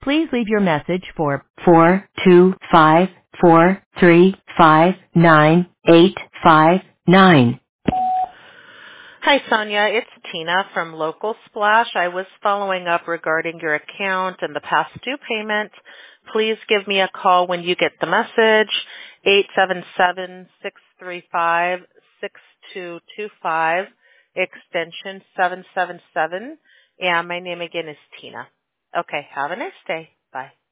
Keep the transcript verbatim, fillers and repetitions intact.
Please leave your message for four two five four three five nine eight five nine. Hi, Sonia. It's Tina from Local Splash. I was following up regarding your account and the past due payment. Please give me a call when you get the message, eight seven seven, six three five, six two two five, extension seven seven seven. And my name again is Tina. Okay, have a nice day. Bye.